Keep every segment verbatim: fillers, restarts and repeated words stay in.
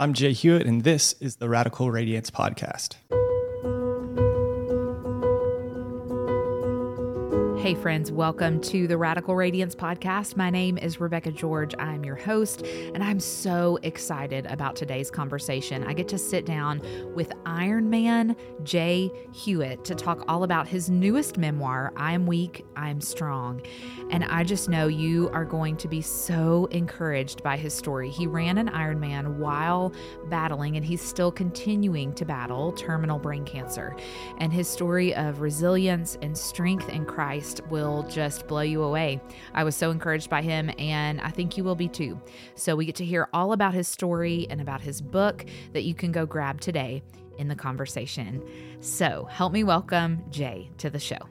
I'm Jay Hewitt, and this is the Radical Radiance Podcast. Hey friends, welcome to the Radical Radiance Podcast. My name is Rebecca George. I'm your host, and I'm so excited about today's conversation. I get to sit down with Iron Man Jay Hewitt to talk all about his newest memoir, I Am Weak, I Am Strong. And I just know you are going to be so encouraged by his story. He ran an Ironman while battling, and he's still continuing to battle terminal brain cancer. And his story of resilience and strength in Christ will just blow you away. I was so encouraged by him, and I think you will be too. So we get to hear all about his story and about his book that you can go grab today in the conversation. So help me welcome Jay to the show.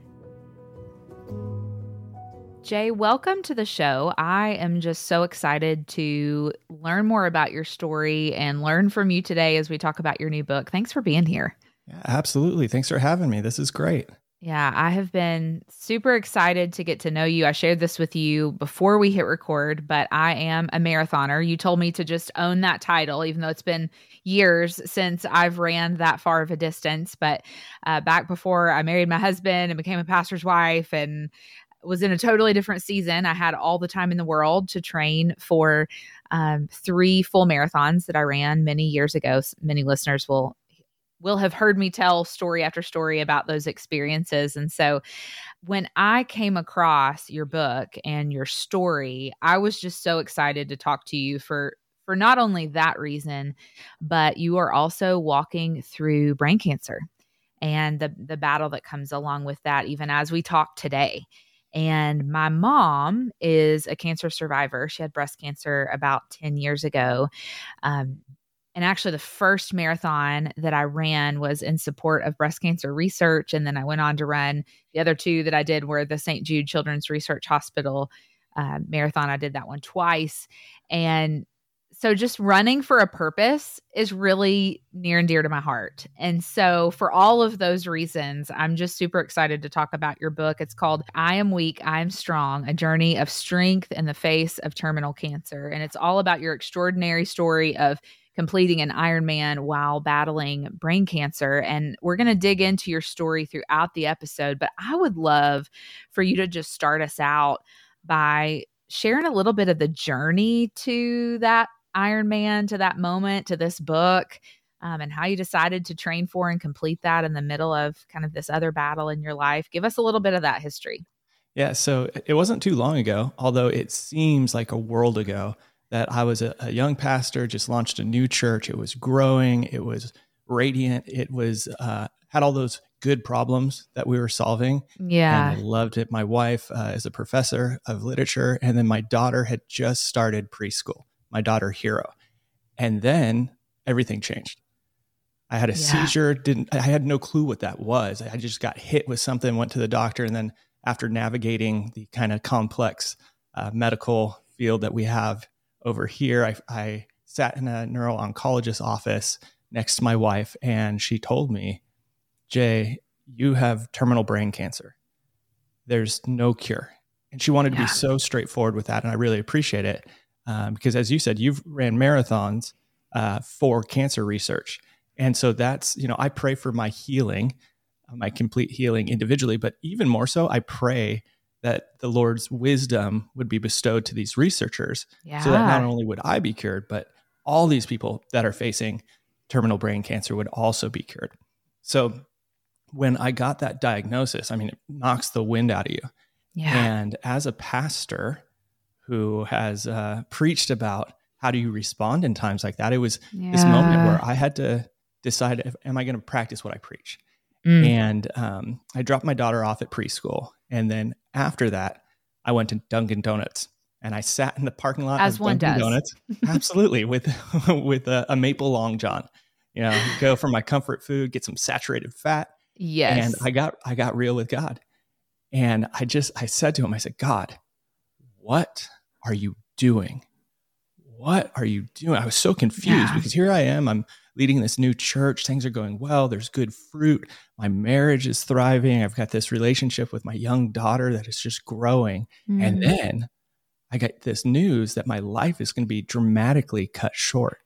Jay, welcome to the show. I am just so excited to learn more about your story and learn from you today as we talk about your new book. Thanks for being here. Yeah, absolutely. Thanks for having me. This is great. Yeah, I have been super excited to get to know you. I shared this with you before we hit record, but I am a marathoner. You told me to just own that title, even though it's been years since I've ran that far of a distance. But uh, back before I married my husband and became a pastor's wife and was in a totally different season, I had all the time in the world to train for um, three full marathons that I ran many years ago. Many listeners will will have heard me tell story after story about those experiences. And so when I came across your book and your story, I was just so excited to talk to you for, for not only that reason, but you are also walking through brain cancer and the, the battle that comes along with that, even as we talk today. And my mom is a cancer survivor. She had breast cancer about ten years ago. Um, And actually, the first marathon that I ran was in support of breast cancer research. And then I went on to run the other two that I did were the Saint Jude Children's Research Hospital uh, marathon. I did that one twice. And so just running for a purpose is really near and dear to my heart. And so for all of those reasons, I'm just super excited to talk about your book. It's called I Am Weak, I Am Strong, A Journey of Strength in the Face of Terminal Cancer. And it's all about your extraordinary story of completing an Ironman while battling brain cancer. And we're going to dig into your story throughout the episode, but I would love for you to just start us out by sharing a little bit of the journey to that Ironman, to that moment, to this book, um, and how you decided to train for and complete that in the middle of kind of this other battle in your life. Give us a little bit of that history. Yeah, so it wasn't too long ago, although it seems like a world ago, that I was a, a young pastor, just launched a new church. It was growing. It was radiant. It was uh, had all those good problems that we were solving. Yeah. And I loved it. My wife uh, is a professor of literature. And then my daughter had just started preschool, my daughter Hero. And then everything changed. I had a yeah. seizure. Didn't I had no clue what that was. I just got hit with something, went to the doctor. And then after navigating the kind of complex uh, medical field that we have over here, I, I sat in a neuro-oncologist's office next to my wife, and she told me, Jay, you have terminal brain cancer. There's no cure. And she wanted yeah. to be so straightforward with that, and I really appreciate it um, because, as you said, you've ran marathons uh, for cancer research. And so that's, you know, I pray for my healing, my complete healing individually, but even more so, I pray that the Lord's wisdom would be bestowed to these researchers yeah. so that not only would I be cured, but all these people that are facing terminal brain cancer would also be cured. So when I got that diagnosis, I mean, it knocks the wind out of you. Yeah. And as a pastor who has uh, preached about how do you respond in times like that, it was yeah. this moment where I had to decide, if, am I going to practice what I preach? Mm. And um, I dropped my daughter off at preschool. And then after that, I went to Dunkin' Donuts and I sat in the parking lot As of one Dunkin' does. Donuts. Absolutely. With, with a, a maple long john, you know, go for my comfort food, get some saturated fat. Yes. And I got, I got real with God. And I just, I said to him, I said, God, what are you doing? What are you doing? I was so confused yeah. because here I am, I'm leading this new church. Things are going well. There's good fruit. My marriage is thriving. I've got this relationship with my young daughter that is just growing. Mm. And then I got this news that my life is going to be dramatically cut short.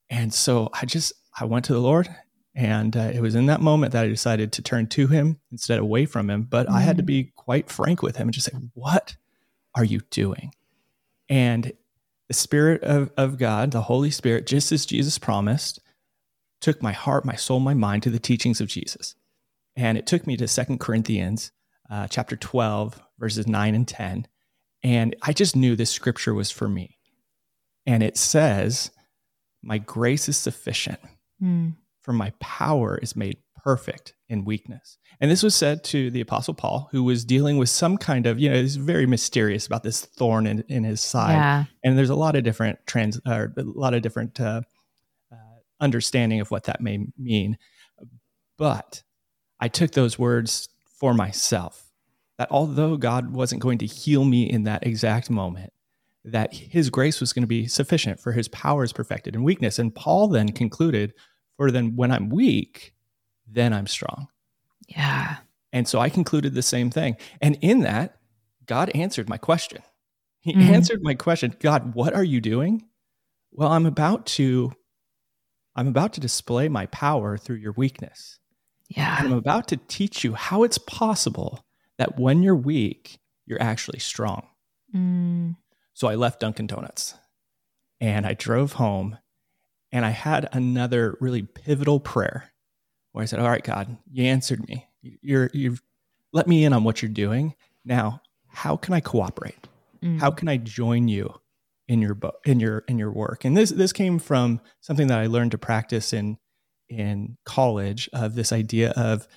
And so I just, I went to the Lord, and uh, it was in that moment that I decided to turn to him instead of away from him. But mm-hmm. I had to be quite frank with him and just say, what are you doing? And the Spirit of, of God, the Holy Spirit, just as Jesus promised, took my heart, my soul, my mind to the teachings of Jesus. And it took me to Second Corinthians uh, chapter twelve, verses nine and ten. And I just knew this scripture was for me. And it says, my grace is sufficient, mm. for my power is made perfect in weakness. And this was said to the Apostle Paul, who was dealing with some kind of, you know, he's very mysterious about this thorn in, in his side. Yeah. And there's a lot of different trans, or a lot of different uh, uh, understanding of what that may mean. But I took those words for myself, that although God wasn't going to heal me in that exact moment, that his grace was going to be sufficient, for his power is perfected in weakness. And Paul then concluded, for then when I'm weak, then I'm strong. Yeah. And so I concluded the same thing. And in that, God answered my question. He mm. answered my question. God, what are you doing? Well, I'm about to, I'm about to display my power through your weakness. Yeah. And I'm about to teach you how it's possible that when you're weak, you're actually strong. Mm. So I left Dunkin' Donuts and I drove home, and I had another really pivotal prayer where I said, all right, God, you answered me. You're, you've let me in on what you're doing. Now, how can I cooperate? Mm. How can I join you in your bo- in your in your work? And this this came from something that I learned to practice in in college, of this idea of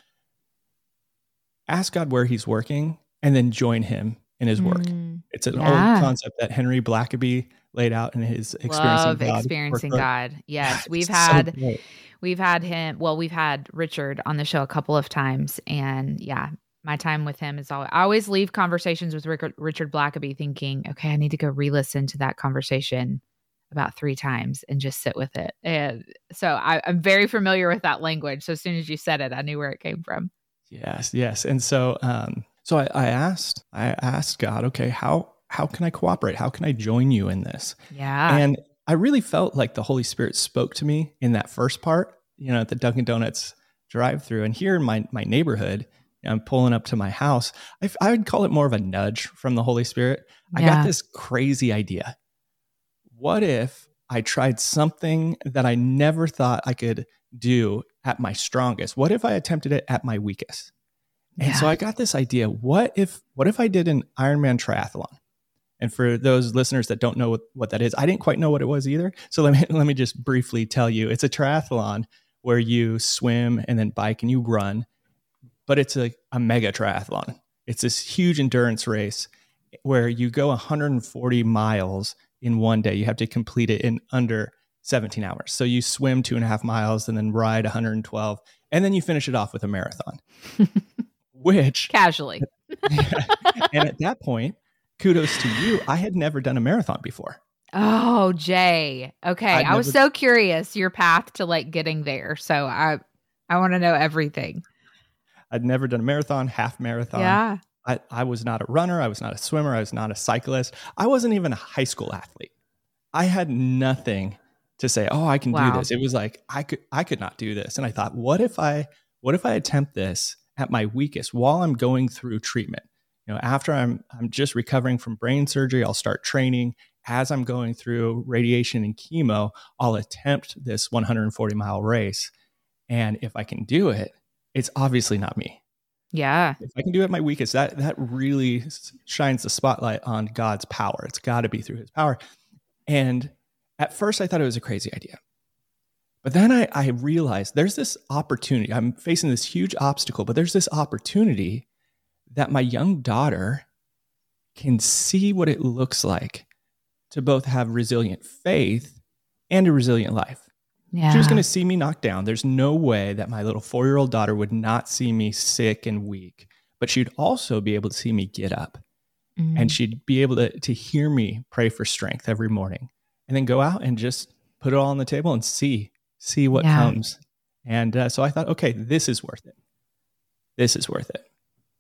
ask God where he's working and then join him in his work. Mm. It's an yeah. old concept that Henry Blackaby laid out in his Experiencing Love God. Experiencing God. Yes, we've had so we've had him. Well, we've had Richard on the show a couple of times, and yeah, my time with him is always. I always leave conversations with Rick, Richard Blackaby thinking, okay, I need to go re-listen to that conversation about three times and just sit with it. And so I, I'm very familiar with that language. So as soon as you said it, I knew where it came from. Yes, yes, and so um, so I, I asked, I asked God, okay, how. How can I cooperate? How can I join you in this? Yeah. And I really felt like the Holy Spirit spoke to me in that first part, you know, at the Dunkin' Donuts drive through. And here in my, my neighborhood, you know, I'm pulling up to my house. I, I would call it more of a nudge from the Holy Spirit. Yeah. I got this crazy idea. What if I tried something that I never thought I could do at my strongest? What if I attempted it at my weakest? And yeah. so I got this idea. What if, what if I did an Ironman triathlon? And for those listeners that don't know what, what that is, I didn't quite know what it was either. So let me let me just briefly tell you. It's a triathlon where you swim and then bike and you run, but it's a, a mega triathlon. It's this huge endurance race where you go one hundred forty miles in one day. You have to complete it in under seventeen hours. So you swim two and a half miles and then ride one hundred twelve, and then you finish it off with a marathon. Which casually. Yeah, and at that point, kudos to you. I had never done a marathon before. Oh, Jay. Okay. I'd I was never, so curious your path to like getting there. So I, I want to know everything. I'd never done a marathon, half marathon. Yeah. I, I was not a runner. I was not a swimmer. I was not a cyclist. I wasn't even a high school athlete. I had nothing to say, oh, I can wow. do this. It was like, I could, I could not do this. And I thought, what if I, what if I attempt this at my weakest while I'm going through treatment? You know, after I'm I'm just recovering from brain surgery, I'll start training. As I'm going through radiation and chemo, I'll attempt this one hundred forty mile race. And if I can do it, it's obviously not me. Yeah. If I can do it at my weakest, that that really shines the spotlight on God's power. It's got to be through his power. And at first I thought it was a crazy idea. But then I, I realized there's this opportunity. I'm facing this huge obstacle, but there's this opportunity that my young daughter can see what it looks like to both have resilient faith and a resilient life. Yeah. She was going to see me knocked down. There's no way that my little four-year-old daughter would not see me sick and weak, but she'd also be able to see me get up. Mm-hmm. And she'd be able to, to hear me pray for strength every morning and then go out and just put it all on the table and see, see what yeah. comes. And uh, so I thought, okay, this is worth it. This is worth it.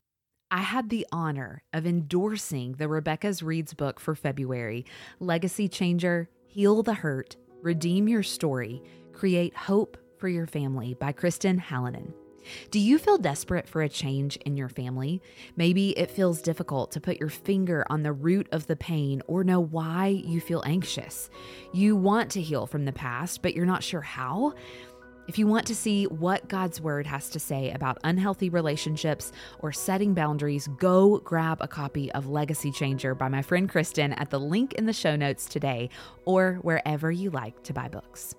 I had the honor of endorsing the Rebecca's Reads book for February, Legacy Changer, Heal the Hurt, Redeem Your Story, Create Hope for Your Family by Kristen Hallinan. Do you feel desperate for a change in your family? Maybe it feels difficult to put your finger on the root of the pain or know why you feel anxious. You want to heal from the past, but you're not sure how. If you want to see what God's Word has to say about unhealthy relationships or setting boundaries, go grab a copy of Legacy Changer by my friend Kristen at the link in the show notes today or wherever you like to buy books.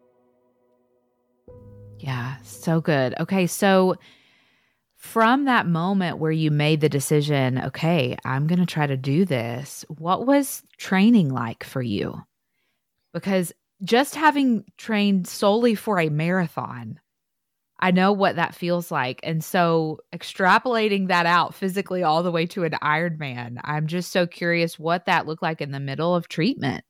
Yeah, so good. Okay, so from that moment where you made the decision, okay, I'm going to try to do this, what was training like for you? Because just having trained solely for a marathon, I know what that feels like. And so extrapolating that out physically all the way to an Ironman, I'm just so curious what that looked like in the middle of treatment.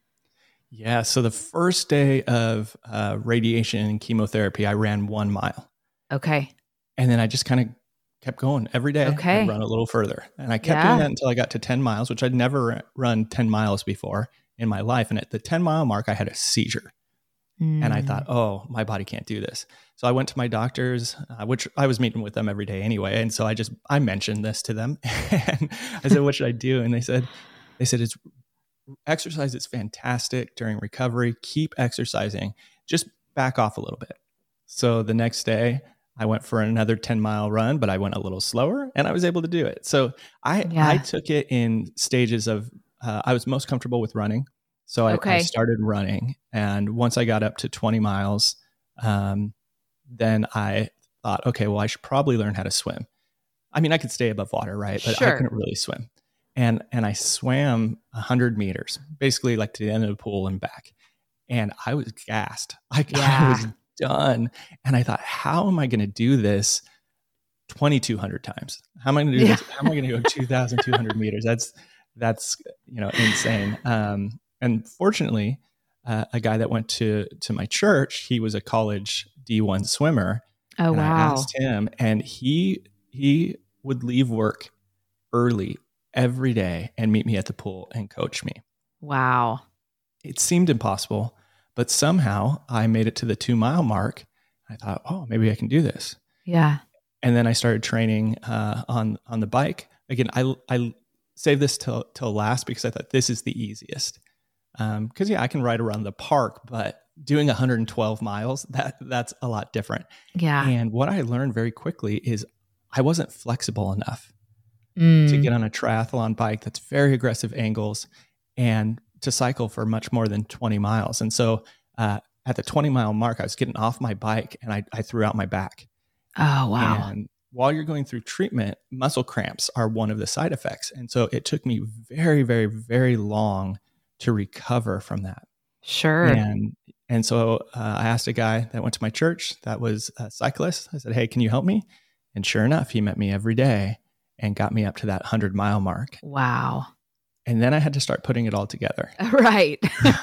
Yeah. So the first day of uh, radiation and chemotherapy, I ran one mile. Okay. And then I just kind of kept going every day. Okay. I'd run a little further. And I kept Yeah. doing that until I got to ten miles, which I'd never run ten miles before in my life. And at the ten mile mark, I had a seizure. Mm. And I thought, oh, my body can't do this. So I went to my doctors, uh, which I was meeting with them every day anyway. And so I just, I mentioned this to them and I said, what should I do? And they said, they said, it's exercise is fantastic during recovery. Keep exercising. Just back off a little bit. So the next day I went for another ten mile run, but I went a little slower and I was able to do it. So I, Yeah. I took it in stages of, uh, I was most comfortable with running. So I, Okay. I started running. And once I got up to twenty miles, um, then I thought, okay, well, I should probably learn how to swim. I mean, I could stay above water, right? But Sure. I couldn't really swim. And and I swam one hundred meters, basically like to the end of the pool and back. And I was gassed. Like Yeah. I was done. And I thought, how am I going to do this twenty-two hundred times? How am I going to do Yeah. this? How am I going to go two thousand two hundred meters? That's, that's, you know, insane. Um, and fortunately, uh, a guy that went to, to my church, he was a college D one swimmer. Oh, and wow. I asked him, and he, he would leave work early every day and meet me at the pool and coach me. Wow. It seemed impossible, but somehow I made it to the two mile mark. I thought, oh, maybe I can do this. Yeah. And then I started training uh, on, on the bike. Again, I, I saved this till, till last because I thought this is the easiest. Um, cause yeah, I can ride around the park, but doing one hundred twelve miles, that that's a lot different. Yeah. And what I learned very quickly is I wasn't flexible enough Mm. to get on a triathlon bike that's very aggressive angles and to cycle for much more than twenty miles. And so uh, at the twenty mile mark, I was getting off my bike and I, I threw out my back. Oh, wow. And while you're going through treatment, muscle cramps are one of the side effects. And so it took me very, very, very long to recover from that. Sure. And and so uh, I asked a guy that went to my church that was a cyclist. I said, hey, can you help me? And sure enough, he met me every day and got me up to that one hundred mile mark. Wow. And then I had to start putting it all together. Right.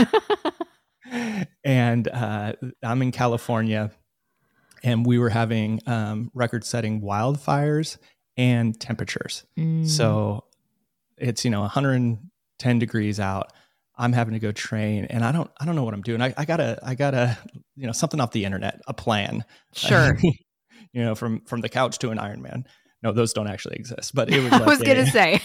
And uh, I'm in California, and we were having um, record-setting wildfires and temperatures. Mm. So it's, you know, one hundred ten degrees out. I'm having to go train, and I don't, I don't know what I'm doing. I, I gotta, I gotta, you know, something off the internet, a plan. Sure. You know, from from the couch to an Ironman. No, those don't actually exist. But it was. I Like was going to a- say.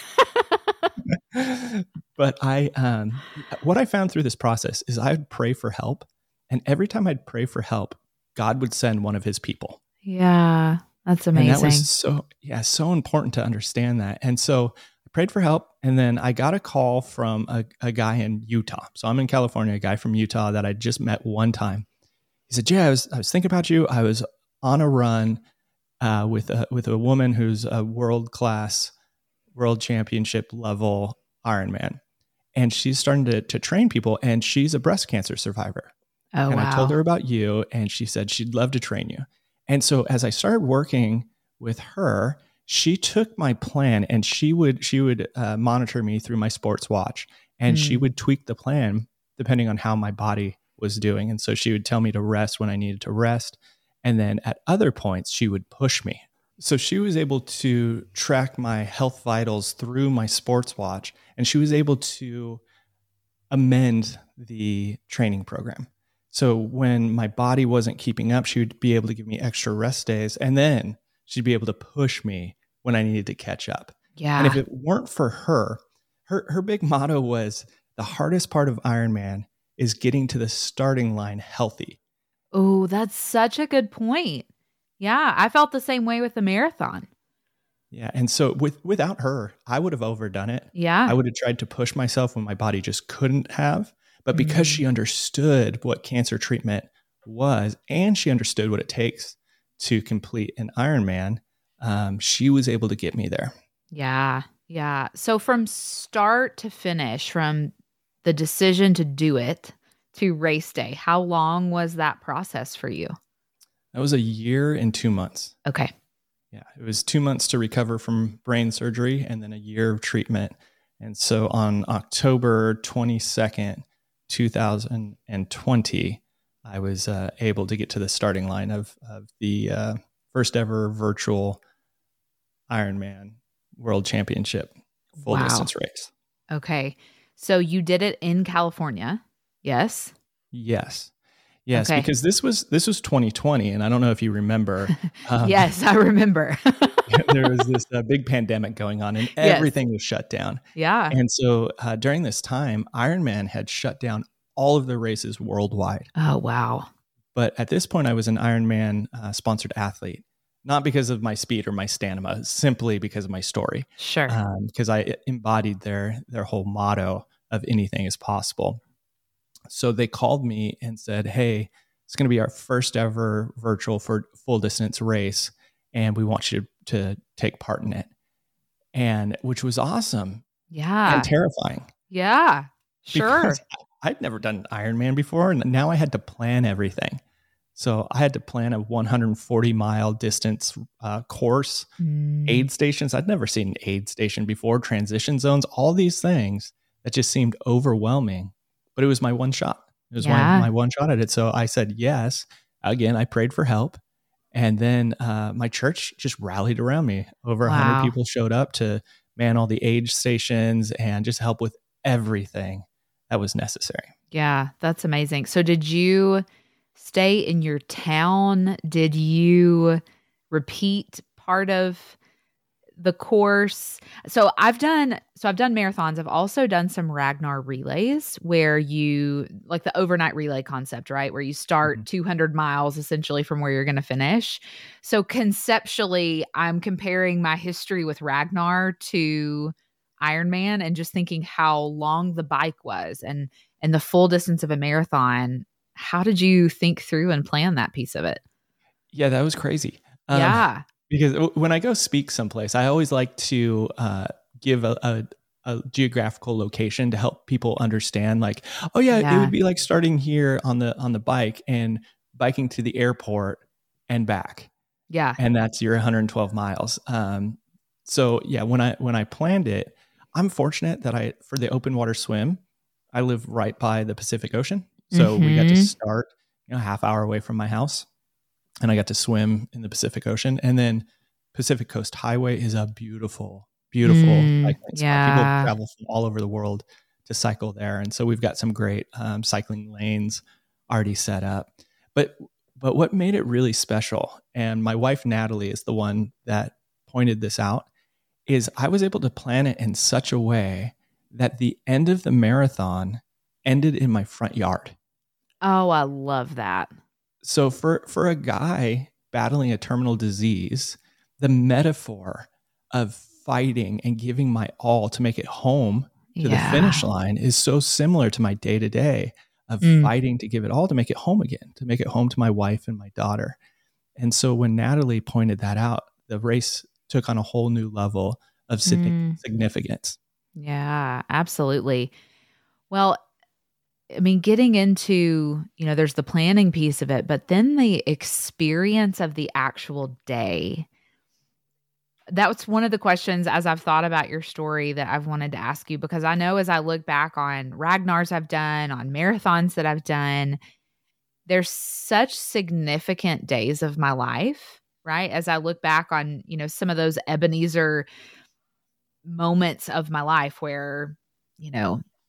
But I, um, what I found through this process is I'd pray for help, and every time I'd pray for help, God would send one of His people. Yeah. That's And amazing. that was so, yeah, so important to understand that. And so I prayed for help, and then I got a call from a, a guy in Utah. So I'm in California, a guy from Utah that I just met one time. He said, Jay, I was, I was thinking about you. I was on a run uh, with a, with a woman who's a world-class, world championship level Ironman. And she's starting to, to train people, and she's a breast cancer survivor. oh, and wow. I told her about you, and she said she'd love to train you. And so as I started working with her, she took my plan, and she would she would uh, monitor me through my sports watch, and Mm. she would tweak the plan depending on how my body was doing. And so she would tell me to rest when I needed to rest. And then at other points, she would push me. So she was able to track my health vitals through my sports watch, and she was able to amend the training program. So when my body wasn't keeping up, she would be able to give me extra rest days, and then she'd be able to push me when I needed to catch up. Yeah. And if it weren't for her, her her big motto was, the hardest part of Ironman is getting to the starting line healthy. Oh, that's such a good point. Yeah, I felt the same way with the marathon. Yeah. And so with without her, I would have overdone it. Yeah. I would have tried to push myself when my body just couldn't have. But because Mhm. she understood what cancer treatment was, and she understood what it takes to complete an Ironman, um, she was able to get me there. Yeah. Yeah. So from start to finish, from the decision to do it to race day, how long was that process for you? That was a year and two months. Okay. Yeah. It was two months to recover from brain surgery and then a year of treatment. And so on October twenty-second, two thousand twenty, I was uh, able to get to the starting line of, of the uh, first ever virtual Ironman World Championship full Wow. distance race. Okay. So you did it in California. Yes. Yes. Yes. Okay. Because this was, this was twenty twenty. And I don't know if you remember. Um, Yes, I remember. there was this uh, big pandemic going on and Yes. everything was shut down. Yeah. And so uh, during this time, Ironman had shut down all of the races worldwide. Oh, wow. But at this point, I was an Ironman uh, sponsored athlete, not because of my speed or my stamina, simply because of my story. Sure. Because um, I embodied their their whole motto of anything is possible. So they called me and said, hey, it's going to be our first ever virtual for full distance race, and we want you to, to take part in it. And which was awesome Yeah. and terrifying. Yeah. Sure. Because I'd never done Ironman before, and now I had to plan everything. So I had to plan a one hundred forty mile distance uh, course, Mm. aid stations. I'd never seen an aid station before, transition zones, all these things that just seemed overwhelming. But it was my one shot. It was Yeah. my, my one shot at it. So I said yes. Again, I prayed for help. And then uh, my church just rallied around me. Over one hundred Wow. people showed up to man all the aid stations and just help with everything that was necessary. Yeah, that's amazing. So did you stay in your town? Did you repeat part of the course? So I've done so I've done marathons. I've also done some Ragnar relays where you like the overnight relay concept, right? Where you start Mhm. two hundred miles essentially from where you're going to finish. So conceptually, I'm comparing my history with Ragnar to Ironman and just thinking how long the bike was and and the full distance of a marathon. How did you think through and plan that piece of it? Yeah, that was crazy. Um, Yeah. Because w- when I go speak someplace, I always like to uh, give a, a, a geographical location to help people understand. Like, oh yeah, it Yeah. would be like starting here on the on the bike and biking to the airport and back, Yeah. and that's your one hundred twelve miles. Um, so yeah, when I when I planned it, I'm fortunate that I for the open water swim, I live right by the Pacific Ocean, so we got to Mhm. start you know a half hour away from my house. And I got to swim in the Pacific Ocean. And then Pacific Coast Highway is a beautiful, beautiful Mm, cycling spot. yeah. People travel from all over the world to cycle there. And so we've got some great um, cycling lanes already set up. But but what made it really special, and my wife Natalie is the one that pointed this out, is I was able to plan it in such a way that the end of the marathon ended in my front yard. Oh, I love that. So for, for a guy battling a terminal disease, the metaphor of fighting and giving my all to make it home to Yeah. the finish line is so similar to my day to day of Mm. fighting to give it all to make it home again, to make it home to my wife and my daughter. And so when Natalie pointed that out, the race took on a whole new level of sig- Mm. significance. Yeah, absolutely. Well, I mean, getting into, you know, there's the planning piece of it, but then the experience of the actual day. That's one of the questions as I've thought about your story that I've wanted to ask you, because I know as I look back on Ragnar's I've done, on marathons that I've done, there's such significant days of my life, right? As I look back on, you know, some of those Ebenezer moments of my life where, you know,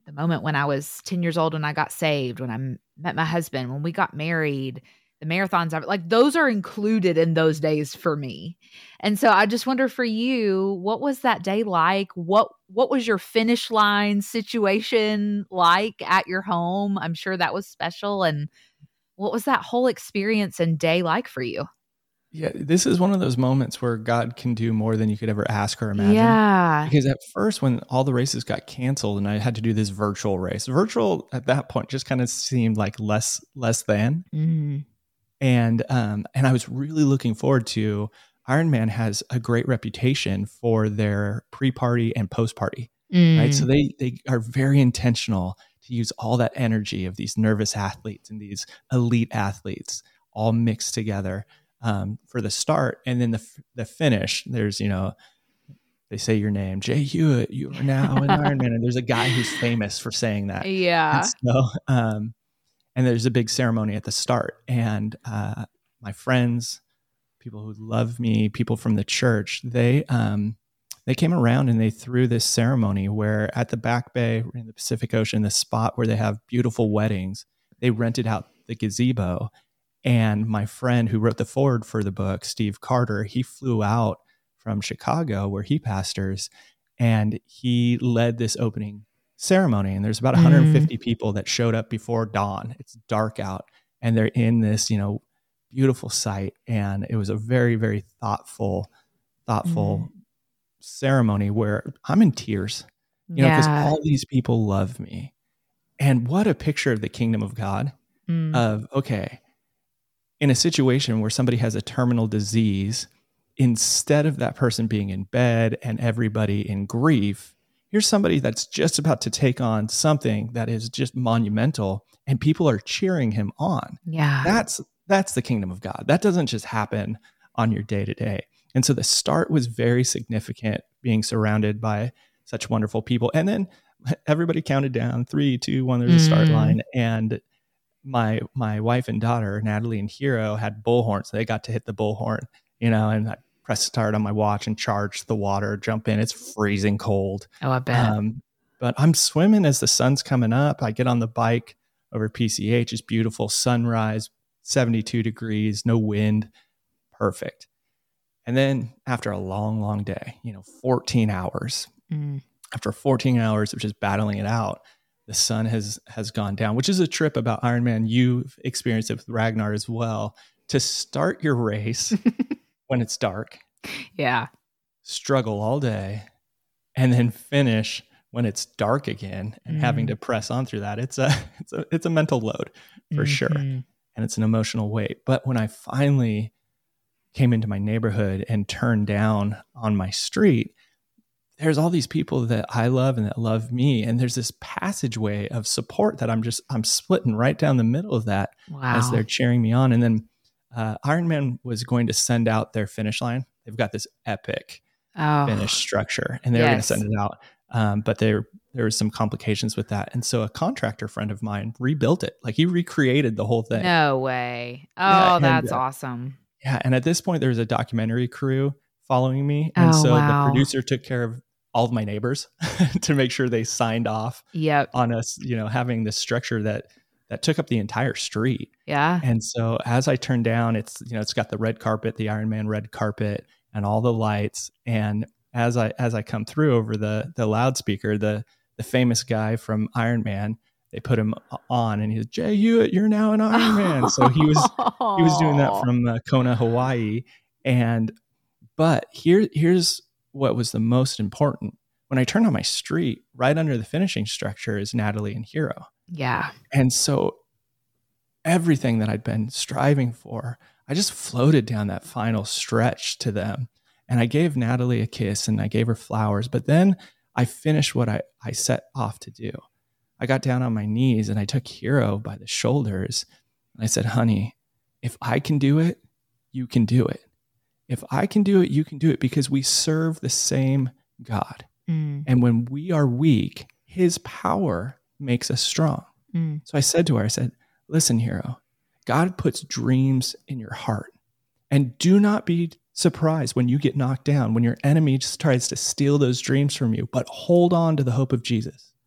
the moment when I was ten years old, when I got saved, when I m- met my husband, when we got married, the marathons, I've- like those are included in those days for me. And so I just wonder for you, what was that day like? What, what was your finish line situation like at your home? I'm sure that was special. And what was that whole experience and day like for you? Yeah, this is one of those moments where God can do more than you could ever ask or imagine. Yeah. Because at first, when all the races got canceled and I had to do this virtual race, virtual at that point just kind of seemed like less less than. Mm. And um, and I was really looking forward to. Ironman has a great reputation for their pre-party and post-party, Mm. right? So they they are very intentional to use all that energy of these nervous athletes and these elite athletes all mixed together. Um, for the start, and then the the finish, there's, you know, they say your name, Jay Hewitt, you are now an Ironman, and there's a guy who's famous for saying that. Yeah. And so, um, and there's a big ceremony at the start, and uh, my friends, people who love me, people from the church, they um, they came around and they threw this ceremony where at the Back Bay in the Pacific Ocean, the spot where they have beautiful weddings, they rented out the gazebo. And my friend who wrote the foreword for the book, Steve Carter, he flew out from Chicago where he pastors, and he led this opening ceremony. And there's about one hundred fifty mm. people that showed up before dawn. It's dark out, and they're in this, you know, beautiful site. And it was a very, very thoughtful, thoughtful mm. ceremony where I'm in tears, you know, because all these people love me. And what a picture of the kingdom of God mm. of, okay, in a situation where somebody has a terminal disease, instead of that person being in bed and everybody in grief, here's somebody that's just about to take on something that is just monumental, and people are cheering him on. Yeah. That's that's the kingdom of God. That doesn't just happen on your day to day. And so the start was very significant, being surrounded by such wonderful people. And then everybody counted down, three, two, one, there's a start Mm. line. And my my wife and daughter, Natalie and Hero, had bullhorn, so they got to hit the bullhorn, you know, and I press start on my watch and charge the water, jump in. It's freezing cold. Oh, I bet. Um, but I'm swimming as the sun's coming up. I get on the bike over P C H. It's beautiful sunrise, seventy-two degrees, no wind, perfect. And then after a long, long day, you know, fourteen hours, mm. after fourteen hours of just battling it out, the sun has has gone down, which is a trip about Ironman you've experienced it with Ragnar as well. To start your race when it's dark, yeah, struggle all day, and then finish when it's dark again, and mm. having to press on through that, it's a it's a it's a mental load for mm-hmm. sure, and it's an emotional weight. But when I finally came into my neighborhood and turned down on my street, there's all these people that I love and that love me. And there's this passageway of support that I'm just, I'm splitting right down the middle of that wow. as they're cheering me on. And then uh, Ironman was going to send out their finish line. They've got this epic oh. finish structure, and they yes. were going to send it out. Um, but there, there was some complications with that. And so a contractor friend of mine rebuilt it. Like, he recreated the whole thing. No way. Oh, yeah, and, that's uh, awesome. Yeah. And at this point, there was a documentary crew following me. And oh, so wow. the producer took care of all of my neighbors to make sure they signed off yep. on us, you know, having this structure that, that took up the entire street. Yeah. And so as I turned down, it's, you know, it's got the red carpet, the Ironman red carpet, and all the lights. And as I, as I come through over the, the loudspeaker, the, the famous guy from Ironman, they put him on, and he's, Jay Hewitt, you're now an Ironman. So he was, he was doing that from uh, Kona, Hawaii. And, but here, here's what was the most important. When I turned on my street, right under the finishing structure is Natalie and Hero. Yeah. And so everything that I'd been striving for, I just floated down that final stretch to them. And I gave Natalie a kiss and I gave her flowers. But then I finished what I, I set off to do. I got down on my knees and I took Hero by the shoulders. And I said, honey, if I can do it, you can do it. If I can do it, you can do it, because we serve the same God. Mm. And when we are weak, his power makes us strong. Mm. So I said to her, I said, listen, Hero, God puts dreams in your heart. And do not be surprised when you get knocked down, when your enemy just tries to steal those dreams from you, but hold on to the hope of Jesus.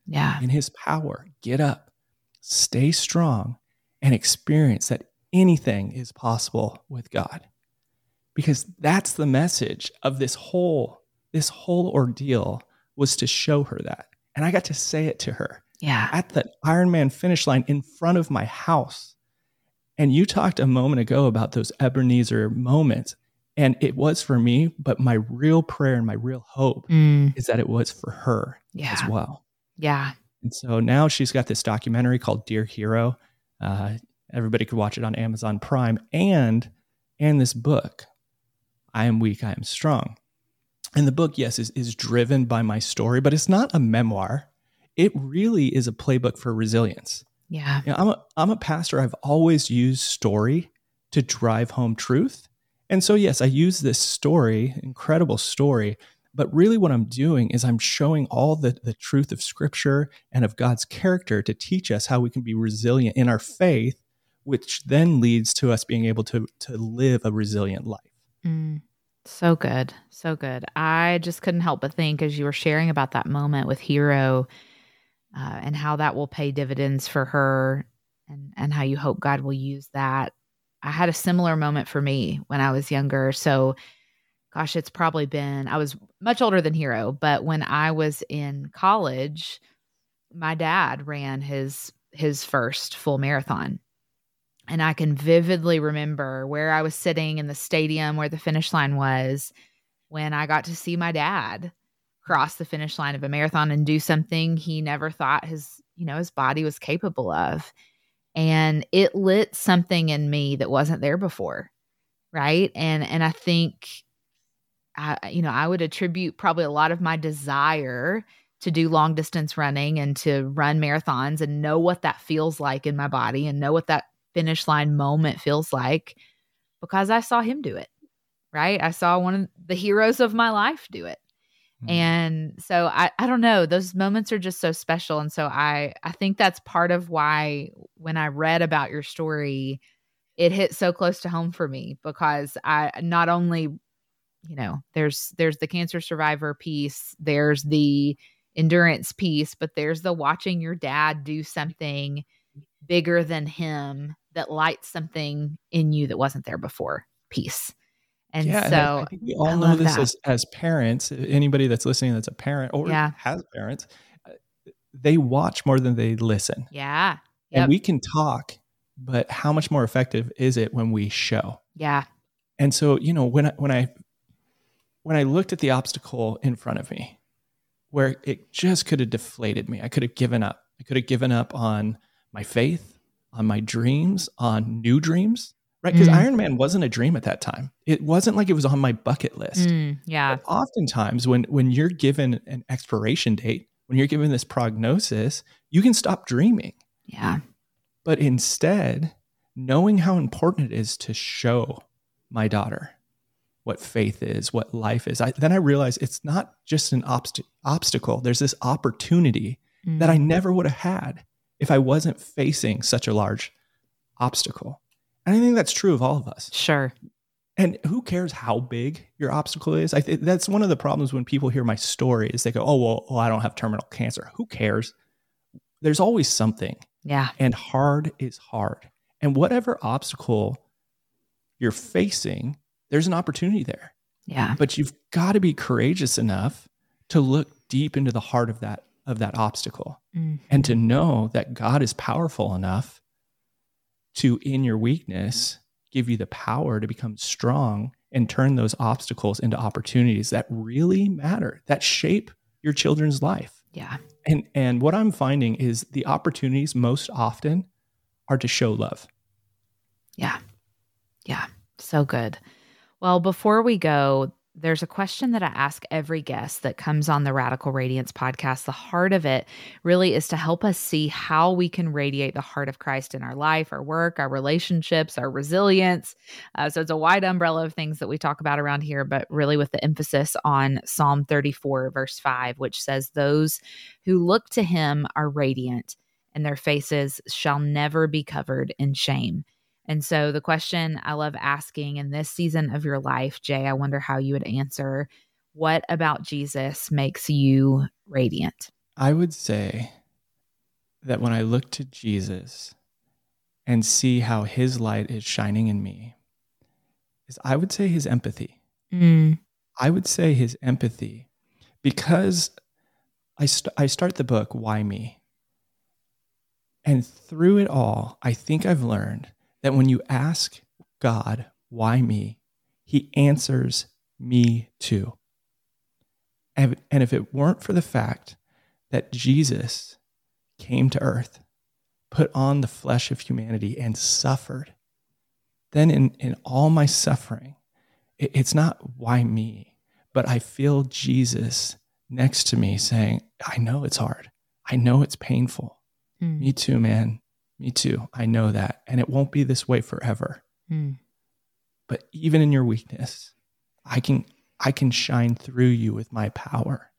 Yeah. In his power, get up, stay strong, and experience that anything is possible with God. Because that's the message of this whole, this whole ordeal, was to show her that. And I got to say it to her Yeah. at the Ironman finish line in front of my house. And you talked a moment ago about those Ebenezer moments. And it was for me, but my real prayer and my real hope Mm. is that it was for her Yeah. as well. Yeah. And so now she's got this documentary called Dear Hero. Uh, everybody could watch it on Amazon Prime, and and this book, I Am Weak, I Am Strong. And the book, yes, is, is driven by my story, but it's not a memoir. It really is a playbook for resilience. Yeah. You know, I'm a, I'm a pastor. I've always used story to drive home truth. And so, yes, I use this story, incredible story, but really what I'm doing is I'm showing all the, the truth of Scripture and of God's character to teach us how we can be resilient in our faith, which then leads to us being able to, to live a resilient life. Mm. So good. So good. I just couldn't help but think as you were sharing about that moment with Hero uh, and how that will pay dividends for her and, and how you hope God will use that. I had a similar moment for me when I was younger. So, gosh, it's probably been, I was much older than Hero, but when I was in college, my dad ran his his first full marathon. And I can vividly remember where I was sitting in the stadium where the finish line was when I got to see my dad cross the finish line of a marathon and do something he never thought his, you know, his body was capable of. And it lit something in me that wasn't there before. Right. And, and I think, I, you know, I would attribute probably a lot of my desire to do long distance running and to run marathons and know what that feels like in my body and know what that finish line moment feels like because I saw him do it, right? I saw one of the heroes of my life do it. Mm-hmm. And so I, I don't know, those moments are just so special. And so I, I think that's part of why when I read about your story, it hit so close to home for me because I not only, you know, there's, there's the cancer survivor piece, there's the endurance piece, but there's the watching your dad do something bigger than him that lights something in you that wasn't there before piece. And yeah, so and I, I think we all I know this that. as, as parents, anybody that's listening that's a parent or yeah. has parents, they watch more than they listen. Yeah. Yep. And we can talk, but how much more effective is it when we show? Yeah. And so, you know, when I, when I, when I looked at the obstacle in front of me where it just could have deflated me, I could have given up. I could have given up on my faith, on my dreams, on new dreams, right? Because mm. Ironman wasn't a dream at that time. It wasn't like it was on my bucket list. Mm, yeah. But oftentimes when, when you're given an expiration date, when you're given this prognosis, you can stop dreaming. Yeah. But instead, knowing how important it is to show my daughter what faith is, what life is, I, then I realized it's not just an obst- obstacle. There's this opportunity mm. that I never would have had if I wasn't facing such a large obstacle. And I think that's true of all of us. Sure. And who cares how big your obstacle is? I th- that's one of the problems when people hear my story is they go, oh, well, well, I don't have terminal cancer. Who cares? There's always something. Yeah. And hard is hard. And whatever obstacle you're facing, there's an opportunity there. Yeah. But you've got to be courageous enough to look deep into the heart of that of that obstacle mm-hmm. and to know that God is powerful enough to, in your weakness, give you the power to become strong and turn those obstacles into opportunities that really matter, that shape your children's life. Yeah. And and what I'm finding is the opportunities most often are to show love. Yeah. Yeah. So good. Well, before we go, there's a question that I ask every guest that comes on the Radical Radiance podcast. The heart of it really is to help us see how we can radiate the heart of Christ in our life, our work, our relationships, our resilience. Uh, so it's a wide umbrella of things that we talk about around here, but really with the emphasis on Psalm thirty-four, verse five, which says, "Those who look to him are radiant, and their faces shall never be covered in shame." And so the question I love asking in this season of your life, Jay, I wonder how you would answer, what about Jesus makes you radiant? I would say that when I look to Jesus and see how his light is shining in me, is I would say his empathy. Mm. I would say his empathy, because I, st- I start the book, Why Me? And through it all, I think I've learned that when you ask God, why me? He answers me too. And, and if it weren't for the fact that Jesus came to earth, put on the flesh of humanity and suffered, then in, in all my suffering, it, it's not why me, but I feel Jesus next to me saying, I know it's hard. I know it's painful. Mm. Me too, man. Me too. I know that. And it won't be this way forever. Mm. But even in your weakness, I can I can shine through you with my power.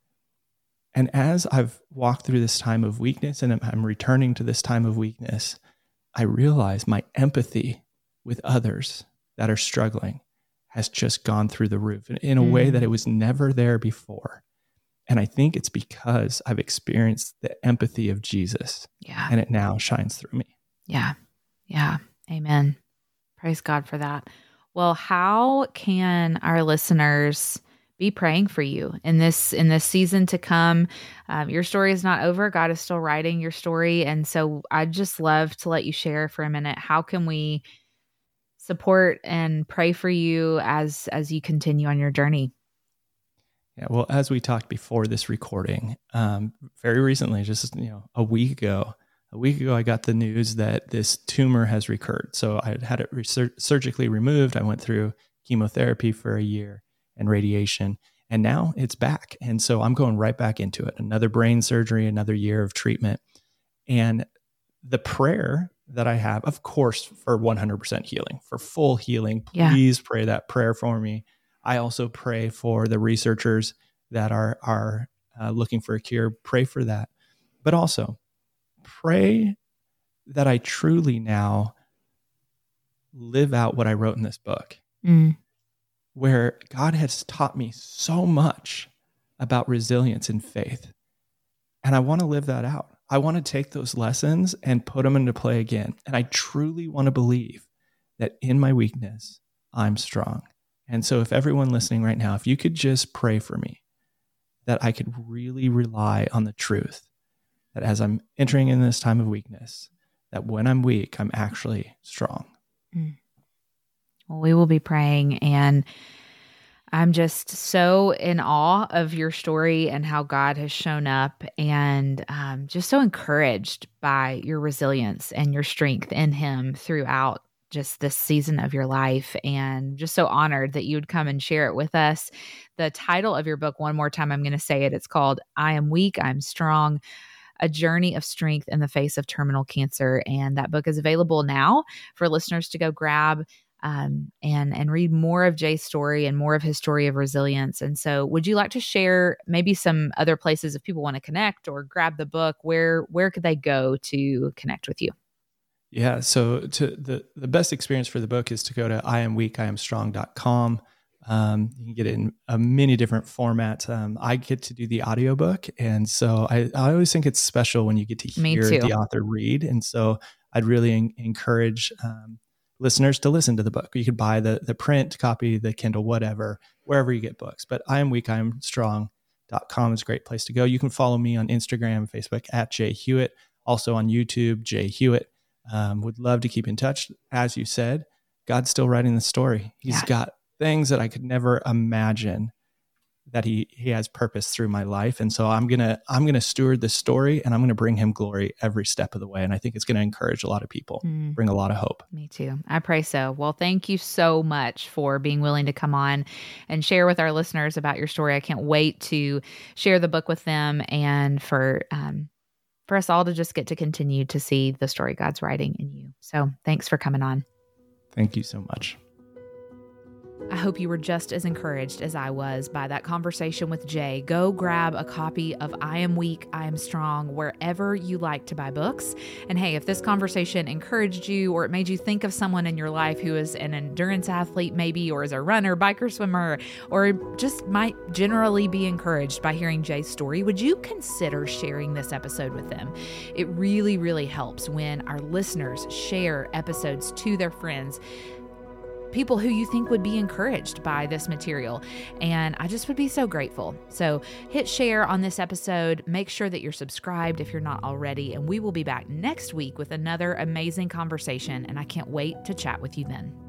And as I've walked through this time of weakness and I'm returning to this time of weakness, I realize my empathy with others that are struggling has just gone through the roof in a Mm. way that it was never there before. And I think it's because I've experienced the empathy of Jesus. Yeah. And it now shines through me. Yeah. Yeah. Amen. Praise God for that. Well, how can our listeners be praying for you in this in this season to come? Um, your story is not over. God is still writing your story. And so I'd just love to let you share for a minute. How can we support and pray for you as as you continue on your journey? Yeah, well, as we talked before this recording, um, very recently, just you know, a week ago, a week ago, I got the news that this tumor has recurred. So I had it re- surgically removed. I went through chemotherapy for a year and radiation, and now it's back. And so I'm going right back into it. Another brain surgery, another year of treatment, and the prayer that I have, of course, for one hundred percent healing, for full healing. Please yeah. pray that prayer for me. I also pray for the researchers that are are uh, looking for a cure. Pray for that. But also pray that I truly now live out what I wrote in this book, mm. where God has taught me so much about resilience and faith. And I want to live that out. I want to take those lessons and put them into play again. And I truly want to believe that in my weakness, I'm strong. And so if everyone listening right now, if you could just pray for me, that I could really rely on the truth, that as I'm entering in this time of weakness, that when I'm weak, I'm actually strong. Mm. Well, we will be praying, and I'm just so in awe of your story and how God has shown up, and um, just so encouraged by your resilience and your strength in him throughout just this season of your life, and just so honored that you would come and share it with us. The title of your book, one more time, I'm going to say it. It's called I Am Weak, I'm Strong, A Journey of Strength in the Face of Terminal Cancer. And that book is available now for listeners to go grab um, and, and read more of Jay's story and more of his story of resilience. And so would you like to share maybe some other places if people want to connect or grab the book? Where, where could they go to connect with you? Yeah. So to the, the best experience for the book is to go to I am weak, I am strong dot com. Um, you can get it in a many different formats. Um, I get to do the audiobook. And so I, I always think it's special when you get to hear the author read. And so I'd really en- encourage um, listeners to listen to the book. You could buy the the print copy, the Kindle, whatever, wherever you get books. But I am weak, I am strong dot com is a great place to go. You can follow me on Instagram, Facebook at Jay Hewitt, also on YouTube, Jay Hewitt. Um, would love to keep in touch. As you said, God's still writing the story. He's Yeah. got things that I could never imagine that he he has purpose through my life. And so I'm going to I'm going to steward this story, and I'm going to bring him glory every step of the way. And I think it's going to encourage a lot of people, mm. bring a lot of hope. Me too. I pray so. Well, thank you so much for being willing to come on and share with our listeners about your story. I can't wait to share the book with them, and for um for us all to just get to continue to see the story God's writing in you. So thanks for coming on. Thank you so much. I hope you were just as encouraged as I was by that conversation with Jay. Go grab a copy of I Am Weak, I Am Strong, wherever you like to buy books. And hey, if this conversation encouraged you or it made you think of someone in your life who is an endurance athlete maybe, or is a runner, biker, swimmer, or just might generally be encouraged by hearing Jay's story, would you consider sharing this episode with them? It really, really helps when our listeners share episodes to their friends, people who you think would be encouraged by this material. And I just would be so grateful. So hit share on this episode. Make sure that you're subscribed if you're not already. And we will be back next week with another amazing conversation. And I can't wait to chat with you then.